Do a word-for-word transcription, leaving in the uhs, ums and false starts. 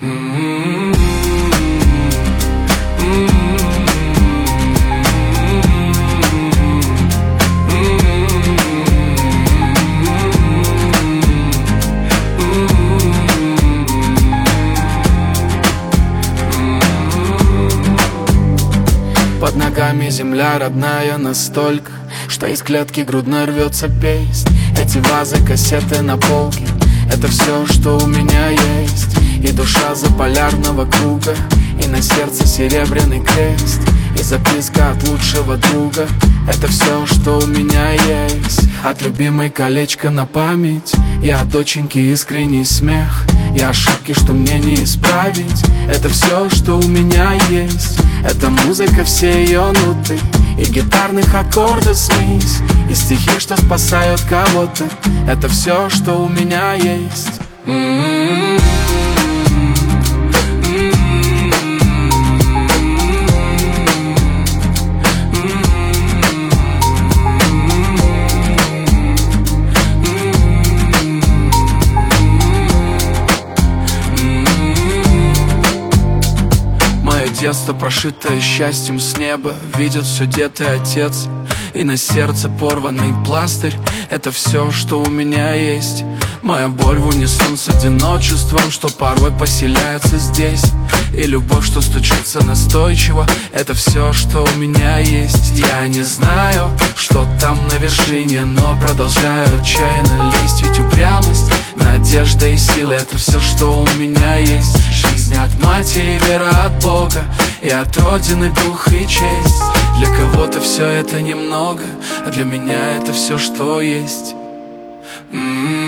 Под ногами земля родная настолько, что из клетки грудной рвется песнь. Эти вазы, кассеты на полке — это все, что у меня есть. И душа заполярного круга, и на сердце серебряный крест, и записка от лучшего друга — это все, что у меня есть. От любимой колечко на память, и от доченьки искренний смех, и ошибки, что мне не исправить — это все, что у меня есть. Это музыка, все ее ноты, и гитарных аккордов смесь, и стихи, что спасают кого-то — это все, что у меня есть. Mm-hmm. Детство, прошитое счастьем с неба, видит все дед и отец. И на сердце порванный пластырь — это все, что у меня есть. Моя боль в унисон с одиночеством, что порой поселяется здесь. И любовь, что стучится настойчиво — это все, что у меня есть. Я не знаю, что там на вершине, но продолжаю отчаянно лезть. Ведь упрямость, надежда и сила — это все, что у меня есть. Жизнь от матери, вера от Бога, и от Родины дух и честь. Для кого-то все это немного, а для меня это все, что есть. М-м-м.